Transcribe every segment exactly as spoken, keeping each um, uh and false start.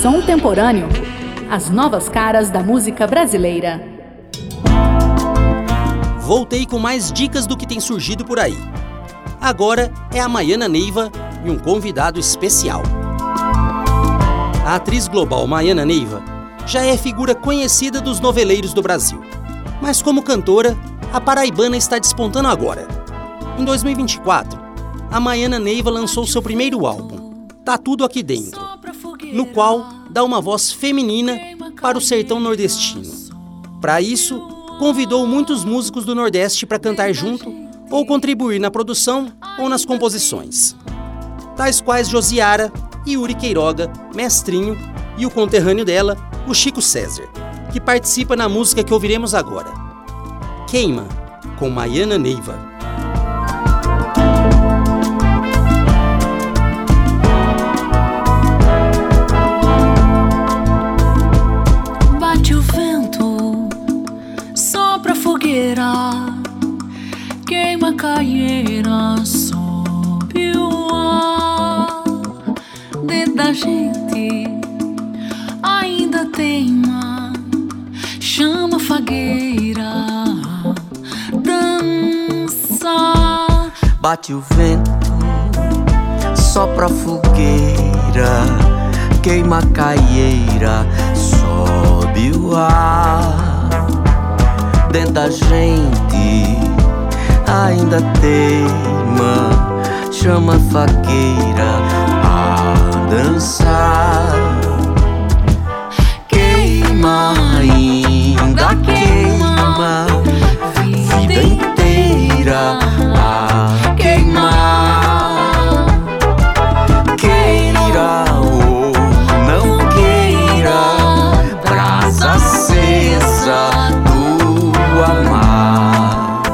Som Temporâneo. As novas caras da música brasileira. Voltei com mais dicas do que tem surgido por aí. Agora é a Maiana Neiva e um convidado especial. A atriz global Maiana Neiva já é figura conhecida dos noveleiros do Brasil. Mas como cantora, a paraibana está despontando agora. Em dois mil e vinte e quatro, a Maiana Neiva lançou seu primeiro álbum, Tá Tudo Aqui Dentro, no qual dá uma voz feminina para o sertão nordestino. Para isso, convidou muitos músicos do Nordeste para cantar junto ou contribuir na produção ou nas composições. Tais quais Josiara, Yuri Queiroga, Mestrinho e o conterrâneo dela, o Chico César, que participa na música que ouviremos agora. Queima, com Maiana Neiva. Bate o vento, sopra a fogueira, queima a caieira, sobe o ar. Dentro da gente ainda teima, chama a fagueira, dança. Bate o vento, sopra a fogueira, queima a caieira, sobe o ar. Dentro da gente ainda teima, chama a fagueira a dançar. Queima, ainda queima, vida inteira a queimar. Queira ou não queira, brasa acesa do amar.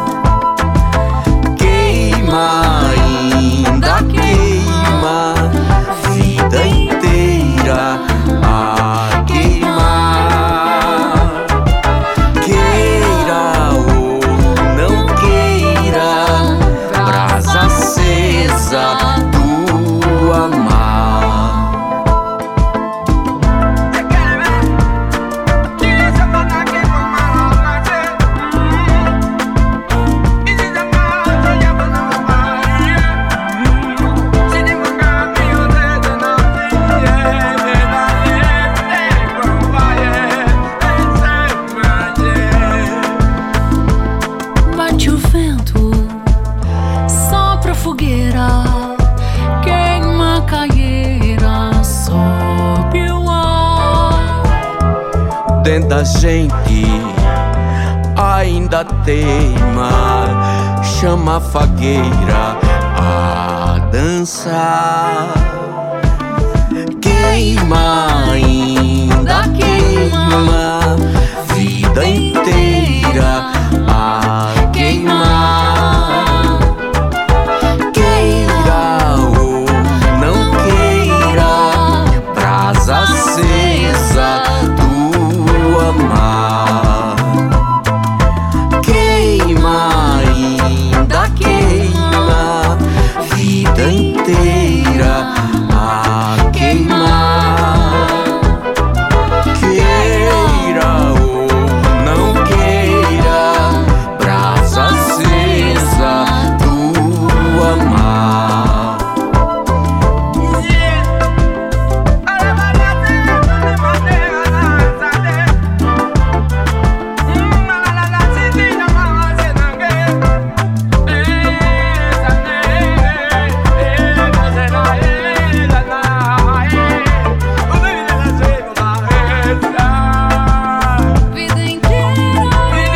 Queima, ainda queima, vida inteira a queimar. Queira ou não queira, brasa acesa do amar. Bate o vento, sopra a fogueira, queima a caieira, sobe o ar. Dentro da gente ainda teima, chama a fagueira a dançar. Queima, ainda queima, vida inteira a queimar. Queira ou não queira, brasa acesa do amar. Queima, ainda queima, vida inteira a queimar. Queira ou não queira, brasa acesa do amar. Vida inteira,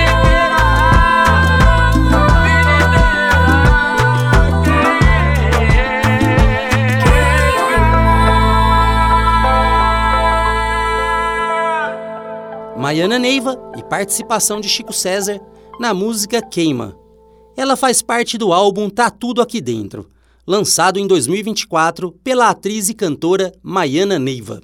Maiana Neiva e participação de Chico César na música Queima. Ela faz parte do álbum Tá Tudo Aqui Dentro, lançado em dois mil e vinte e quatro pela atriz e cantora Maiana Neiva.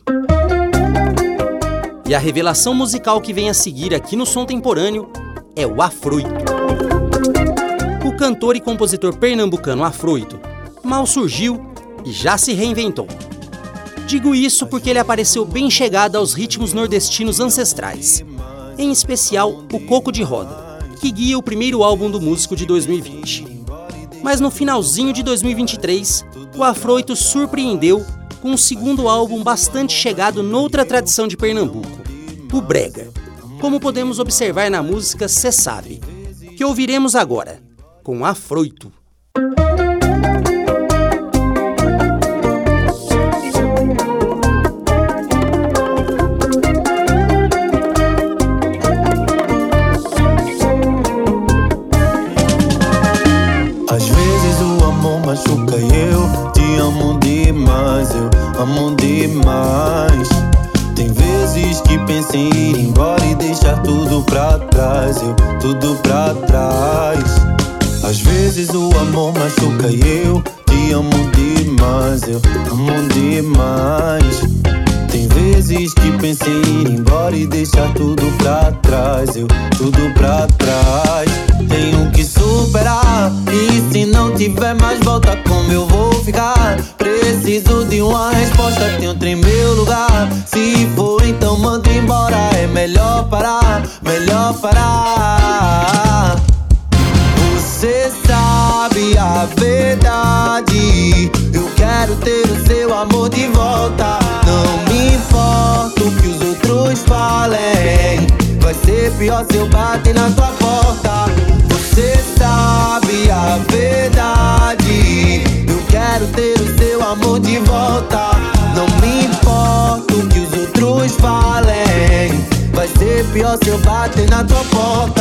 E a revelação musical que vem a seguir aqui no Som Temporâneo é o Afroito. O cantor e compositor pernambucano Afroito mal surgiu e já se reinventou. Digo isso porque ele apareceu bem chegado aos ritmos nordestinos ancestrais, em especial o Coco de Roda, que guia o primeiro álbum do músico de dois mil e vinte. Mas no finalzinho de dois mil e vinte e três, o Afroito surpreendeu com um segundo álbum bastante chegado noutra tradição de Pernambuco, o Brega, como podemos observar na música Cê Sabe, que ouviremos agora, com Afroito. Às vezes o amor machuca e eu te amo demais, eu amo demais. Tem vezes que penso em ir embora e deixar tudo pra trás, eu tudo pra trás. Às vezes o amor machuca e eu te amo demais, eu amo demais. Tem vezes que penso em ir embora e deixar tudo pra trás, eu tudo pra trás. Tenho que superar, e se não tiver mais volta, como eu vou ficar? Preciso de uma resposta, tem outro em meu lugar. Se for então manda embora, é melhor parar, melhor parar. Você sabe a verdade, eu quero ter o seu amor de volta. Não me importa o que os outros falem, vai ser pior se eu bater na tua porta. Você sabe a verdade, eu quero ter o seu amor de volta. Não me importa o que os outros falem, vai ser pior se eu bater na tua porta.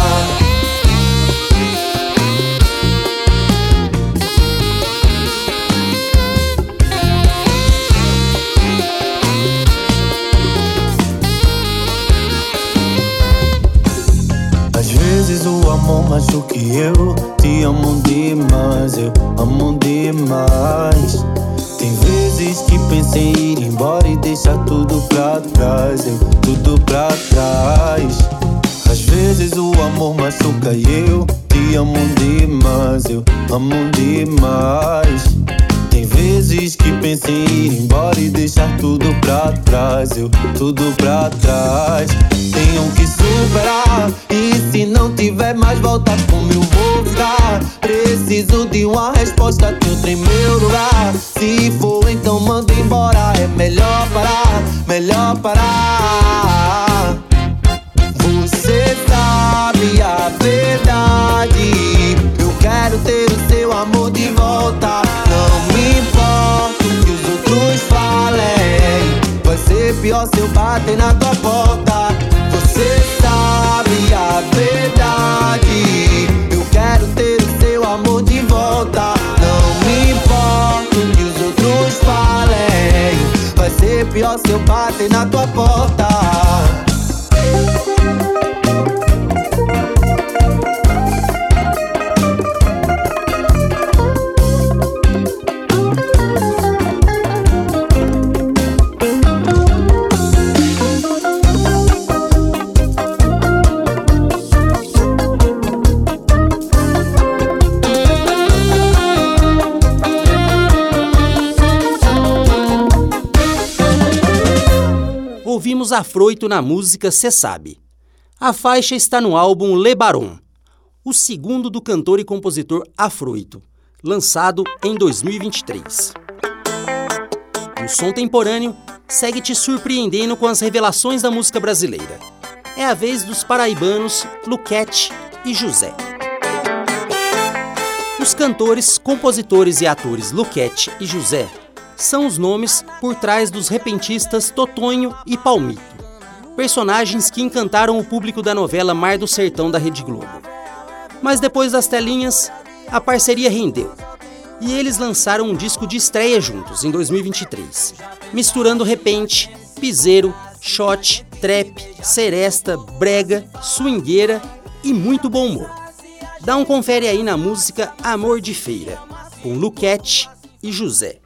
Às vezes o amor machuca e eu te amo demais, eu amo demais. Tem vezes que penso em ir embora e deixar tudo pra trás, eu tudo pra trás. Às vezes o amor machuca e eu te amo demais, eu amo demais. Tem vezes que penso em ir embora e deixar tudo pra trás, eu tudo pra trás. Tenho que superar, e se não tiver mais volta, como eu vou ficar? Preciso de uma resposta, tem outro em meu lugar. Se for então manda embora, é melhor parar, melhor parar. Você sabe a verdade, eu quero ter o seu amor de volta. Não me importa o que os outros falem, vai ser pior se eu bater na tua porta. Você sabe a verdade, eu quero ter o seu amor de volta. Não me importa o que os outros falem, vai ser pior se eu bater na tua porta. Ouvimos Afroito na música Cê Sabe. A faixa está no álbum Le Baron, o segundo do cantor e compositor Afroito, lançado em dois mil e vinte e três. O som temporâneo segue te surpreendendo com as revelações da música brasileira. É a vez dos paraibanos Luquete e José. Os cantores, compositores e atores Luquete e José são os nomes por trás dos repentistas Totonho e Palmito, personagens que encantaram o público da novela Mar do Sertão da Rede Globo. Mas depois das telinhas, a parceria rendeu, e eles lançaram um disco de estreia juntos em dois mil e vinte e três, misturando repente, piseiro, shot, trap, seresta, brega, swingueira e muito bom humor. Dá um confere aí na música Amor de Feira, com Luquete e José.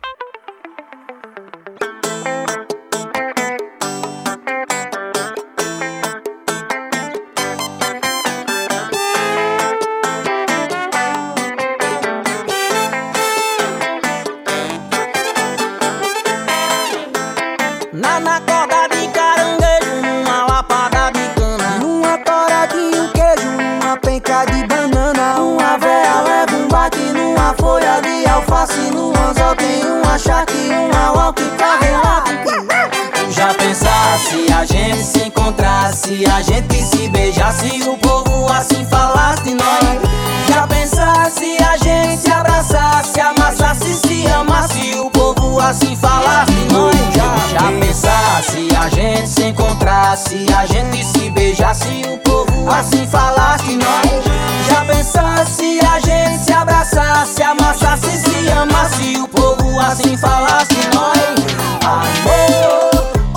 Lá na corda de caranguejo, numa lapada de cana, numa toradinha, um queijo, numa penca de banana. Uma véia leva um bate numa folha de alface. No anzol tem uma charque, uma walk pra relar. Já pensasse a gente se encontrasse, a gente se beijasse, o povo assim falasse de nós. Já pensasse a gente se abraçasse, amassasse, se amasse, o povo assim falasse de nós. Já, já pensasse a gente se encontrasse, a gente se beijasse, o povo assim falasse de nós. Já pensasse a gente se abraçasse, amassasse, se amasse, o povo assim falasse de nós. Amor,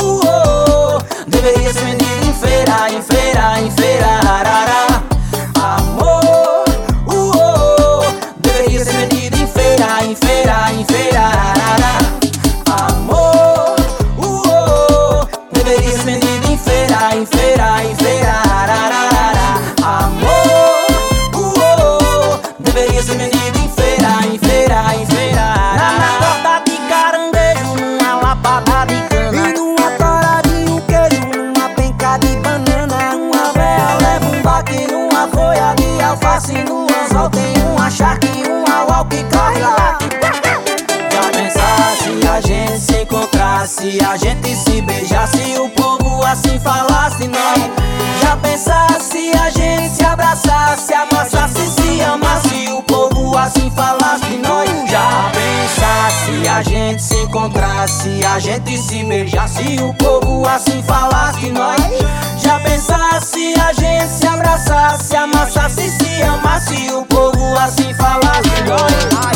deveria ser vendido em feira, em feira, em feira, arará. Amor, uô, deveria ser vendido em feira, em feira, em feira, arará. Amor, uô, deveria ser vendido em feira, em feira, em feira, arará. Amor, uô, deveria ser vendido em feira, em feira, em feira, arará. Na corda de caranguejo, numa lapada de cana, e numa toradinha, um queijo, numa penca de banana. Uma véia leva um baque numa folha de alface. No anzol tem uma charque, uma walk corre lá. Já pensasse a gente se encontrasse, a gente se beijasse, o povo assim falasse de nós. Já pensasse a gente se abraçasse, amassasse, se amasse, o povo assim falasse de nós. Já pensasse a gente se encontrasse, a gente se beijasse, o povo assim falasse de nós. Já pensasse a gente se abraçasse, amassasse, se amasse, o povo assim falasse de nós.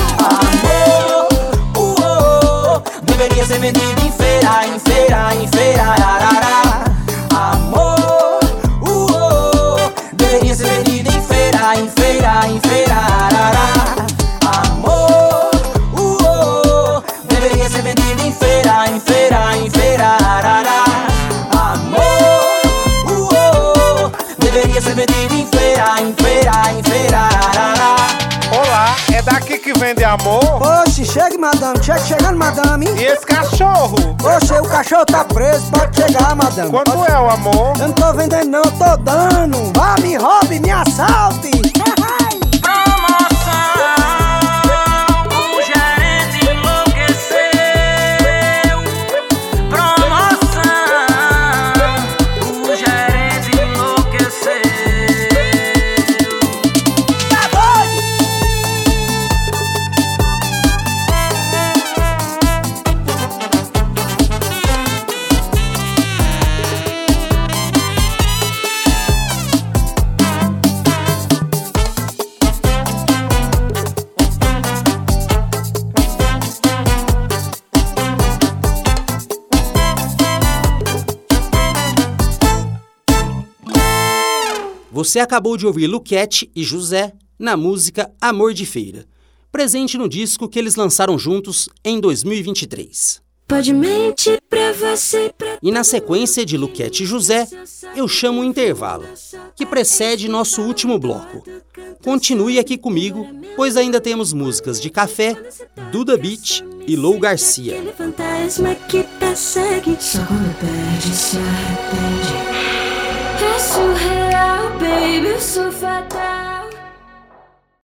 Amor, uô, deveria ser vendido em feira, em feira, em feira, arará. Amor, uô, deveria ser vendido em feira, em feira, em feira, arará. Amor, uô, deveria ser vendido em feira, em feira, em feira, arará. Amor, uô, deveria ser vendido em feira, em feira, em feira, arará. Olá, é daqui que vende amor? Oxe, chegue, madame, chegue chegando, madame. E esse cachorro? Oxe, o cachorro tá preso, pode chegar, madame. Quanto pode... é o amor? Eu não tô vendendo não, eu tô dando. Vá, me roube, me assalte. Você acabou de ouvir Luquete e José na música Amor de Feira, presente no disco que eles lançaram juntos em dois mil e vinte e três. Pode mentir pra você, pra... E na sequência de Luquete e José, eu chamo o intervalo, que precede nosso último bloco. Continue aqui comigo, pois ainda temos músicas de Café, Duda Beat e Lou Garcia. Aquele fantasma que persegue, só quando perde se arrepende. É surreal, baby, eu sou fatal.